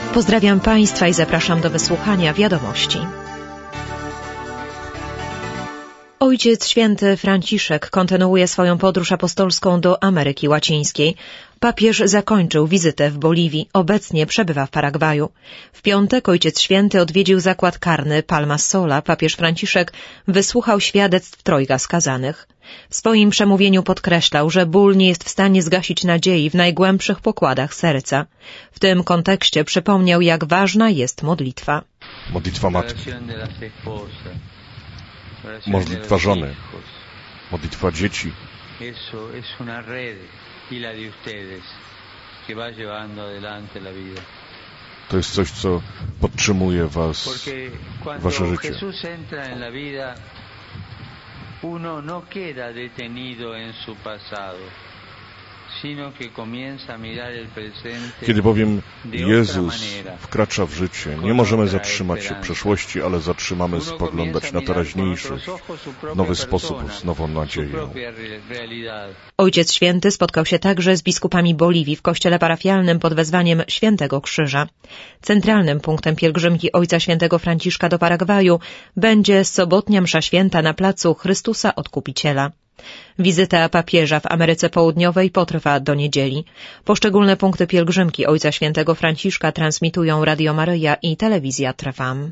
Pozdrawiam Państwa i zapraszam do wysłuchania wiadomości. Ojciec Święty Franciszek kontynuuje swoją podróż apostolską do Ameryki Łacińskiej. Papież zakończył wizytę w Boliwii, obecnie przebywa w Paragwaju. W piątek Ojciec Święty odwiedził zakład karny Palmas Sola. Papież Franciszek wysłuchał świadectw trojga skazanych. W swoim przemówieniu podkreślał, że ból nie jest w stanie zgasić nadziei w najgłębszych pokładach serca. W tym kontekście przypomniał, jak ważna jest modlitwa. Modlitwa matki, modlitwa żony, modlitwa dzieci. To jest coś, co podtrzymuje wasze życie. Uno no queda detenido en su pasado, sino que comienza a mirar el presente. Kiedy bowiem Jezus wkracza w życie, nie możemy zatrzymać się w przeszłości, ale zatrzymamy spoglądać na teraźniejszość w nowy sposób, z nową nadzieją. Ojciec Święty spotkał się także z biskupami Boliwii w kościele parafialnym pod wezwaniem Świętego Krzyża. Centralnym punktem pielgrzymki Ojca Świętego Franciszka do Paragwaju będzie sobotnia msza święta na placu Chrystusa Odkupiciela. Wizyta papieża w Ameryce Południowej potrwa do niedzieli. Poszczególne punkty pielgrzymki Ojca Świętego Franciszka transmitują Radio Maryja i telewizja Trwam.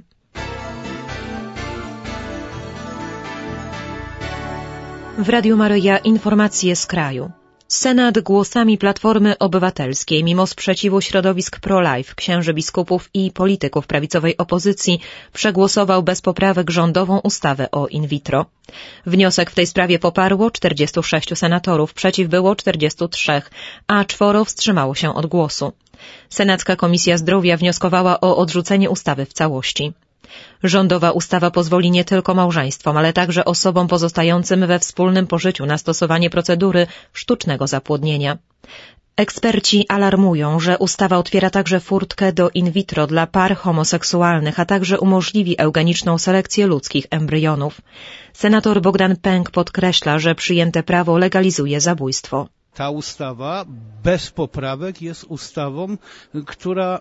W Radiu Maryja informacje z kraju. Senat głosami Platformy Obywatelskiej, mimo sprzeciwu środowisk pro-life, księży biskupów i polityków prawicowej opozycji, przegłosował bez poprawek rządową ustawę o in vitro. Wniosek w tej sprawie poparło 46 senatorów, przeciw było 43, a 4 wstrzymało się od głosu. Senacka Komisja Zdrowia wnioskowała o odrzucenie ustawy w całości. Rządowa ustawa pozwoli nie tylko małżeństwom, ale także osobom pozostającym we wspólnym pożyciu na stosowanie procedury sztucznego zapłodnienia. Eksperci alarmują, że ustawa otwiera także furtkę do in vitro dla par homoseksualnych, a także umożliwi eugeniczną selekcję ludzkich embrionów. Senator Bogdan Pęk podkreśla, że przyjęte prawo legalizuje zabójstwo. Ta ustawa bez poprawek jest ustawą, która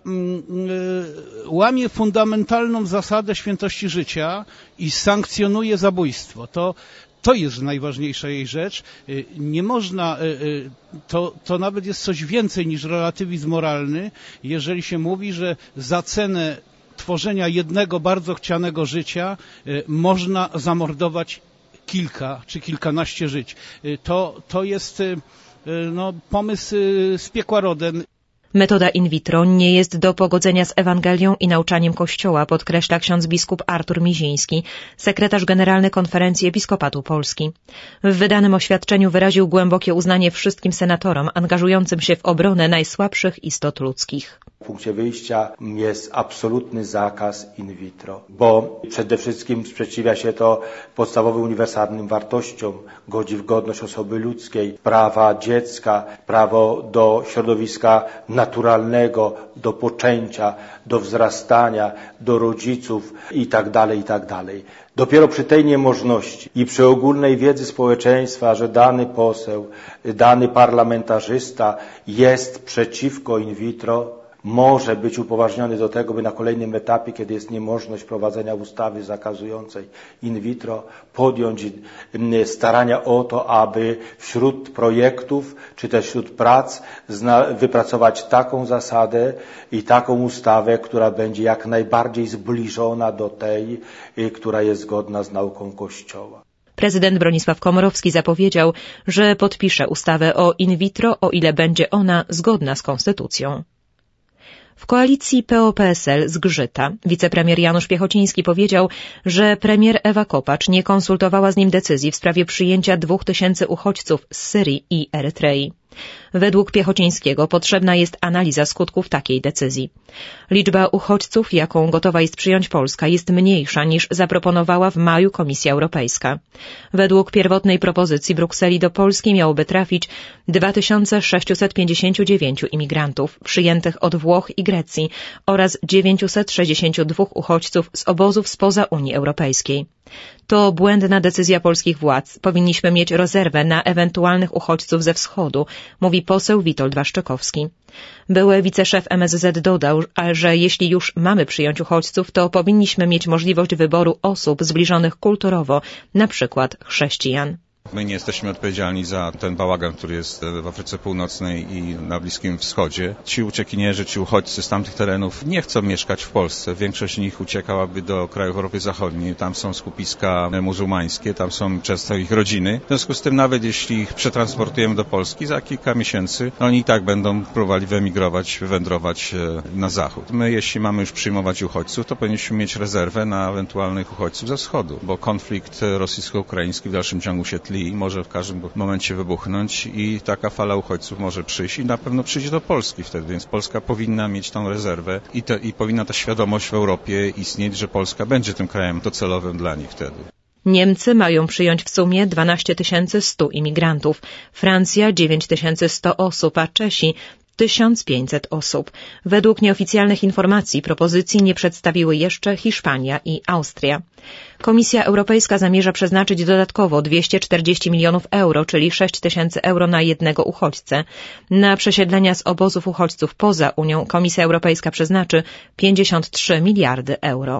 łamie fundamentalną zasadę świętości życia i sankcjonuje zabójstwo. To jest najważniejsza jej rzecz. Nie można, to nawet jest coś więcej niż relatywizm moralny, jeżeli się mówi, że za cenę tworzenia jednego bardzo chcianego życia można zamordować kilka czy kilkanaście żyć. To jest pomysł z piekła rodem. Metoda in vitro nie jest do pogodzenia z Ewangelią i nauczaniem Kościoła, podkreśla ksiądz biskup Artur Miziński, sekretarz generalny Konferencji Episkopatu Polski. W wydanym oświadczeniu wyraził głębokie uznanie wszystkim senatorom angażującym się w obronę najsłabszych istot ludzkich. W punkcie wyjścia jest absolutny zakaz in vitro, bo przede wszystkim sprzeciwia się to podstawowym uniwersalnym wartościom, godzi w godność osoby ludzkiej, prawa dziecka, prawo do środowiska naturalnego, do poczęcia, do wzrastania, do rodziców itd., itd. Dopiero przy tej niemożności i przy ogólnej wiedzy społeczeństwa, że dany poseł, dany parlamentarzysta jest przeciwko in vitro, może być upoważniony do tego, by na kolejnym etapie, kiedy jest niemożność prowadzenia ustawy zakazującej in vitro, podjąć starania o to, aby wśród projektów, czy też wśród prac wypracować taką zasadę i taką ustawę, która będzie jak najbardziej zbliżona do tej, która jest zgodna z nauką Kościoła. Prezydent Bronisław Komorowski zapowiedział, że podpisze ustawę o in vitro, o ile będzie ona zgodna z konstytucją. W koalicji PO-PSL zgrzyta. Wicepremier Janusz Piechociński powiedział, że premier Ewa Kopacz nie konsultowała z nim decyzji w sprawie przyjęcia 2000 uchodźców z Syrii i Erytrei. Według Piechocińskiego potrzebna jest analiza skutków takiej decyzji. Liczba uchodźców, jaką gotowa jest przyjąć Polska, jest mniejsza niż zaproponowała w maju Komisja Europejska. Według pierwotnej propozycji Brukseli do Polski miałoby trafić 2659 imigrantów przyjętych od Włoch i Grecji oraz 962 uchodźców z obozów spoza Unii Europejskiej. To błędna decyzja polskich władz. Powinniśmy mieć rezerwę na ewentualnych uchodźców ze wschodu, mówi poseł Witold Waszczykowski. Były wiceszef MSZ dodał, że jeśli już mamy przyjąć uchodźców, to powinniśmy mieć możliwość wyboru osób zbliżonych kulturowo, na przykład chrześcijan. My nie jesteśmy odpowiedzialni za ten bałagan, który jest w Afryce Północnej i na Bliskim Wschodzie. Ci uciekinierzy, ci uchodźcy z tamtych terenów nie chcą mieszkać w Polsce. Większość z nich uciekałaby do krajów Europy Zachodniej. Tam są skupiska muzułmańskie, tam są często ich rodziny. W związku z tym nawet jeśli ich przetransportujemy do Polski, za kilka miesięcy oni i tak będą próbowali wyemigrować, wywędrować na zachód. My, jeśli mamy już przyjmować uchodźców, to powinniśmy mieć rezerwę na ewentualnych uchodźców ze wschodu, bo konflikt rosyjsko-ukraiński w dalszym ciągu się tli i może w każdym momencie wybuchnąć i taka fala uchodźców może przyjść i na pewno przyjdzie do Polski wtedy, więc Polska powinna mieć tą rezerwę i powinna ta świadomość w Europie istnieć, że Polska będzie tym krajem docelowym dla nich wtedy. Niemcy mają przyjąć w sumie 12 100 imigrantów, Francja 9100 osób, a Czesi 1500 osób. Według nieoficjalnych informacji propozycji nie przedstawiły jeszcze Hiszpania i Austria. Komisja Europejska zamierza przeznaczyć dodatkowo 240 milionów euro, czyli 6 tysięcy euro na jednego uchodźcę. Na przesiedlenia z obozów uchodźców poza Unią Komisja Europejska przeznaczy 53 miliardy euro.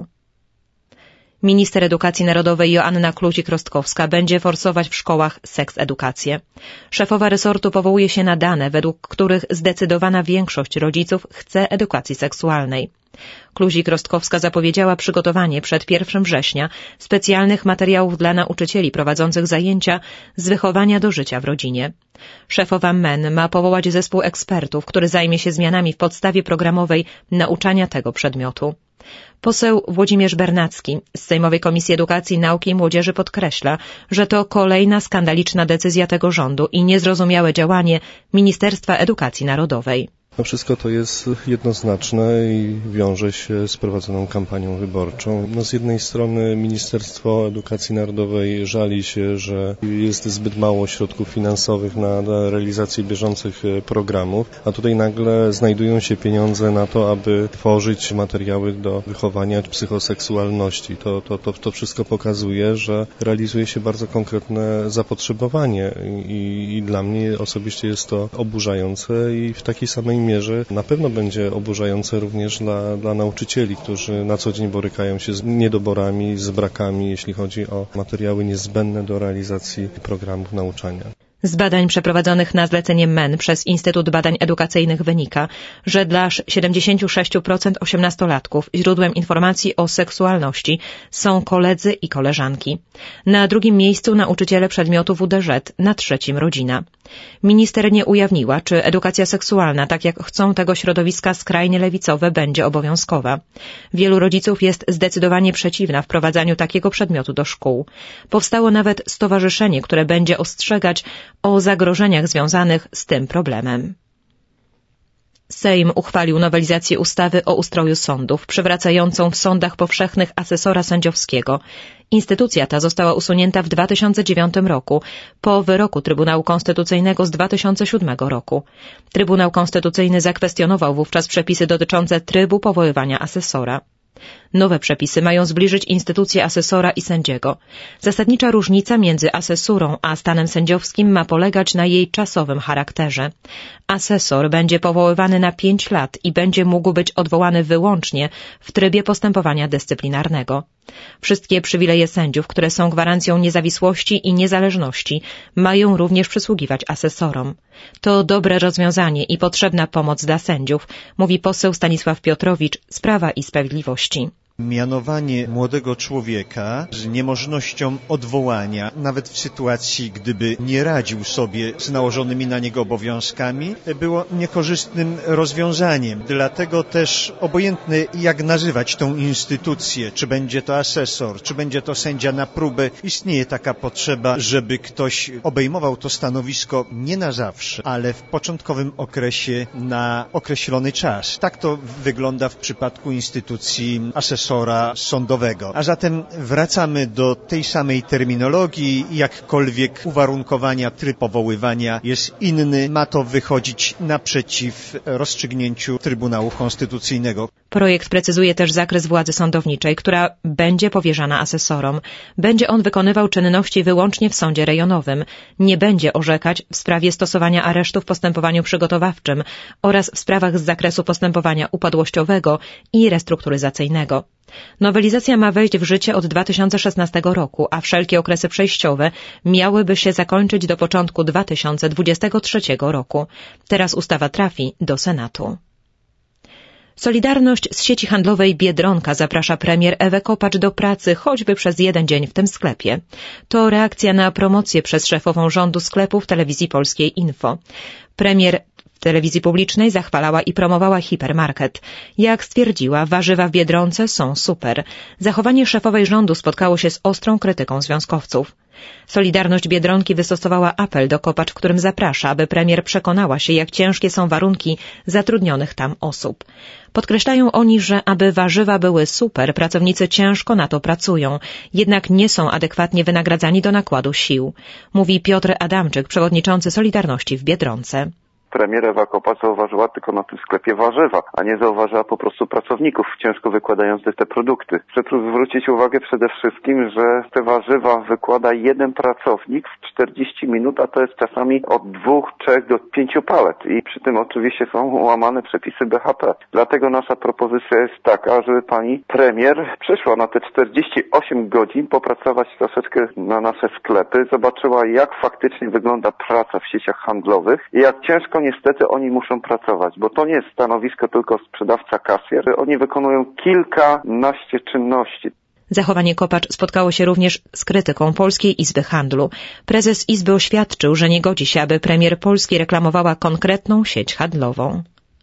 Minister Edukacji Narodowej Joanna Kluzik-Rostkowska będzie forsować w szkołach seksedukację. Szefowa resortu powołuje się na dane, według których zdecydowana większość rodziców chce edukacji seksualnej. Kluzik-Rostkowska zapowiedziała przygotowanie przed 1 września specjalnych materiałów dla nauczycieli prowadzących zajęcia z wychowania do życia w rodzinie. Szefowa MEN ma powołać zespół ekspertów, który zajmie się zmianami w podstawie programowej nauczania tego przedmiotu. Poseł Włodzimierz Bernacki z Sejmowej Komisji Edukacji, Nauki i Młodzieży podkreśla, że to kolejna skandaliczna decyzja tego rządu i niezrozumiałe działanie Ministerstwa Edukacji Narodowej. Wszystko to jest jednoznaczne i wiąże się z prowadzoną kampanią wyborczą. Z jednej strony Ministerstwo Edukacji Narodowej żali się, że jest zbyt mało środków finansowych na realizację bieżących programów, a tutaj nagle znajdują się pieniądze na to, aby tworzyć materiały do wychowania psychoseksualności. To wszystko pokazuje, że realizuje się bardzo konkretne zapotrzebowanie i dla mnie osobiście jest to oburzające i w takiej samej mierze na pewno będzie oburzające również dla nauczycieli, którzy na co dzień borykają się z niedoborami, z brakami, jeśli chodzi o materiały niezbędne do realizacji programów nauczania. Z badań przeprowadzonych na zlecenie MEN przez Instytut Badań Edukacyjnych wynika, że dla 76% 18-latków źródłem informacji o seksualności są koledzy i koleżanki. Na drugim miejscu nauczyciele przedmiotu WDŻ, na trzecim rodzina. Minister nie ujawniła, czy edukacja seksualna, tak jak chcą tego środowiska skrajnie lewicowe, będzie obowiązkowa. Wielu rodziców jest zdecydowanie przeciwna wprowadzaniu takiego przedmiotu do szkół. Powstało nawet stowarzyszenie, które będzie ostrzegać o zagrożeniach związanych z tym problemem. Sejm uchwalił nowelizację ustawy o ustroju sądów, przywracającą w sądach powszechnych asesora sędziowskiego. Instytucja ta została usunięta w 2009 roku po wyroku Trybunału Konstytucyjnego z 2007 roku. Trybunał Konstytucyjny zakwestionował wówczas przepisy dotyczące trybu powoływania asesora. Nowe przepisy mają zbliżyć instytucję asesora i sędziego. Zasadnicza różnica między asesurą a stanem sędziowskim ma polegać na jej czasowym charakterze. Asesor będzie powoływany na 5 lat i będzie mógł być odwołany wyłącznie w trybie postępowania dyscyplinarnego. Wszystkie przywileje sędziów, które są gwarancją niezawisłości i niezależności, mają również przysługiwać asesorom. To dobre rozwiązanie i potrzebna pomoc dla sędziów, mówi poseł Stanisław Piotrowicz z Prawa i Sprawiedliwości. Mianowanie młodego człowieka z niemożnością odwołania, nawet w sytuacji, gdyby nie radził sobie z nałożonymi na niego obowiązkami, było niekorzystnym rozwiązaniem. Dlatego też obojętne jak nazywać tą instytucję, czy będzie to asesor, czy będzie to sędzia na próbę, istnieje taka potrzeba, żeby ktoś obejmował to stanowisko nie na zawsze, ale w początkowym okresie na określony czas. Tak to wygląda w przypadku instytucji asesora. asesora sądowego. A zatem wracamy do tej samej terminologii, jakkolwiek uwarunkowania, tryb powoływania jest inny, ma to wychodzić naprzeciw rozstrzygnięciu Trybunału Konstytucyjnego. Projekt precyzuje też zakres władzy sądowniczej, która będzie powierzana asesorom. Będzie on wykonywał czynności wyłącznie w sądzie rejonowym. Nie będzie orzekać w sprawie stosowania aresztu w postępowaniu przygotowawczym oraz w sprawach z zakresu postępowania upadłościowego i restrukturyzacyjnego. Nowelizacja ma wejść w życie od 2016 roku, a wszelkie okresy przejściowe miałyby się zakończyć do początku 2023 roku. Teraz ustawa trafi do Senatu. Solidarność z sieci handlowej Biedronka zaprasza premier Ewę Kopacz do pracy choćby przez jeden dzień w tym sklepie. To reakcja na promocję przez szefową rządu sklepu w telewizji polskiej Info. Premier w telewizji publicznej zachwalała i promowała hipermarket. Jak stwierdziła, warzywa w Biedronce są super. Zachowanie szefowej rządu spotkało się z ostrą krytyką związkowców. Solidarność Biedronki wystosowała apel do Kopacz, w którym zaprasza, aby premier przekonała się, jak ciężkie są warunki zatrudnionych tam osób. Podkreślają oni, że aby warzywa były super, pracownicy ciężko na to pracują, jednak nie są adekwatnie wynagradzani do nakładu sił, mówi Piotr Adamczyk, przewodniczący Solidarności w Biedronce. Premier Ewa Kopacz zauważyła tylko na tym sklepie warzywa, a nie zauważyła po prostu pracowników ciężko wykładających te produkty. Chcę tu zwrócić uwagę przede wszystkim, że te warzywa wykłada jeden pracownik w 40 minut, a to jest czasami od 2, 3 do 5 palet i przy tym oczywiście są łamane przepisy BHP. Dlatego nasza propozycja jest taka, żeby pani premier przyszła na te 48 godzin popracować troszeczkę na nasze sklepy, zobaczyła jak faktycznie wygląda praca w sieciach handlowych i jak ciężko niestety oni muszą pracować, bo to nie jest stanowisko tylko sprzedawca, kasjer. Oni wykonują kilkanaście czynności. Zachowanie Kopacz spotkało się również z krytyką Polskiej Izby Handlu. Prezes Izby oświadczył, że nie godzi się, aby premier Polski reklamowała konkretną sieć handlową.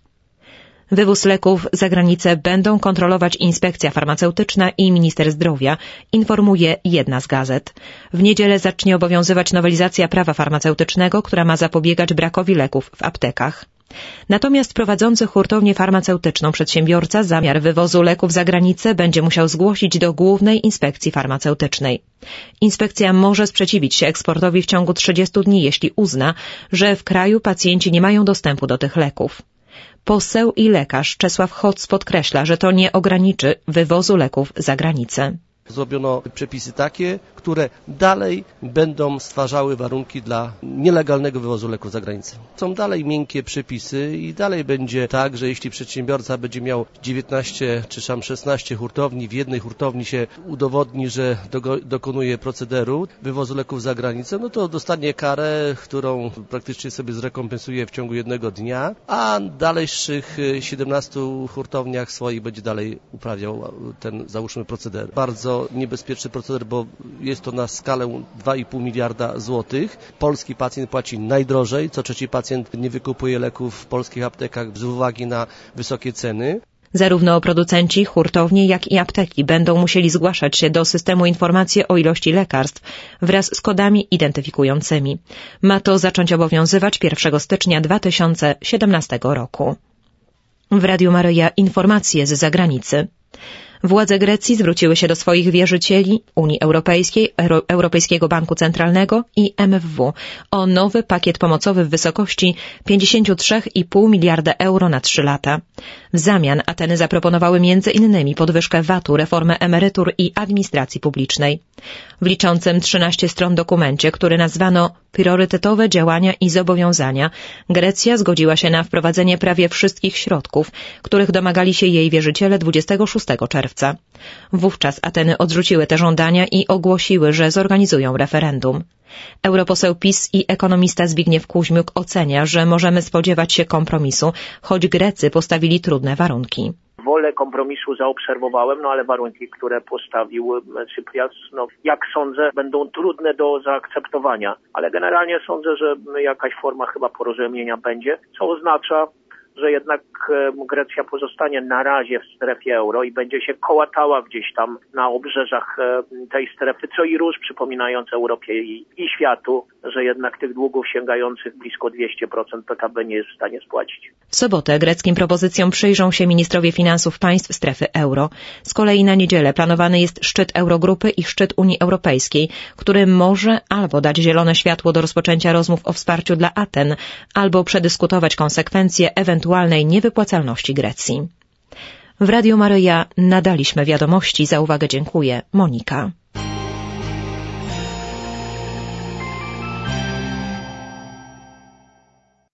Wywóz leków za granicę będą kontrolować Inspekcja Farmaceutyczna i Minister Zdrowia, informuje jedna z gazet. W niedzielę zacznie obowiązywać nowelizacja prawa farmaceutycznego, która ma zapobiegać brakowi leków w aptekach. Natomiast prowadzący hurtownię farmaceutyczną przedsiębiorca zamiar wywozu leków za granicę będzie musiał zgłosić do Głównej Inspekcji Farmaceutycznej. Inspekcja może sprzeciwić się eksportowi w ciągu 30 dni, jeśli uzna, że w kraju pacjenci nie mają dostępu do tych leków. Poseł i lekarz Czesław Hoc podkreśla, że to nie ograniczy wywozu leków za granicę. Zrobiono przepisy takie, które dalej będą stwarzały warunki dla nielegalnego wywozu leków za granicę. Są dalej miękkie przepisy i dalej będzie tak, że jeśli przedsiębiorca będzie miał 19 czy tam 16 hurtowni, w jednej hurtowni się udowodni, że dokonuje procederu wywozu leków za granicę, no to dostanie karę, którą praktycznie sobie zrekompensuje w ciągu jednego dnia, a dalejszych 17 hurtowniach swoich będzie dalej uprawiał ten, załóżmy, proceder. Bardzo niebezpieczny proceder, bo jest to na skalę 2,5 miliarda złotych. Polski pacjent płaci najdrożej, co trzeci pacjent nie wykupuje leków w polskich aptekach z uwagi na wysokie ceny. Zarówno producenci, hurtownie, jak i apteki będą musieli zgłaszać się do systemu informacji o ilości lekarstw wraz z kodami identyfikującymi. Ma to zacząć obowiązywać 1 stycznia 2017 roku. W Radiu Maryja informacje z zagranicy. Władze Grecji zwróciły się do swoich wierzycieli, Unii Europejskiej, Europejskiego Banku Centralnego i MFW o nowy pakiet pomocowy w wysokości 53,5 miliarda euro na 3 lata. W zamian Ateny zaproponowały m.in. podwyżkę VAT-u, reformę emerytur i administracji publicznej. W liczącym 13 stron dokumencie, który nazwano Priorytetowe działania i zobowiązania, Grecja zgodziła się na wprowadzenie prawie wszystkich środków, których domagali się jej wierzyciele 26 czerwca. Wówczas Ateny odrzuciły te żądania i ogłosiły, że zorganizują referendum. Europoseł PiS i ekonomista Zbigniew Kuźmiuk ocenia, że możemy spodziewać się kompromisu, choć Grecy postawili trudne warunki. Wolę kompromisu zaobserwowałem, ale warunki, które postawił Cyprias, jak sądzę, będą trudne do zaakceptowania. Ale generalnie sądzę, że jakaś forma chyba porozumienia będzie, co oznacza, że jednak Grecja pozostanie na razie w strefie euro i będzie się kołatała gdzieś tam na obrzeżach tej strefy, co i róż przypominając Europie i światu, że jednak tych długów sięgających blisko 200% PKB nie jest w stanie spłacić. W sobotę greckim propozycjom przyjrzą się ministrowie finansów państw strefy euro. Z kolei na niedzielę planowany jest szczyt Eurogrupy i szczyt Unii Europejskiej, który może albo dać zielone światło do rozpoczęcia rozmów o wsparciu dla Aten, albo przedyskutować konsekwencje ewentualnej niewypłacalności Grecji. W Radiu Maryja nadaliśmy wiadomości. Za uwagę dziękuję. Monika.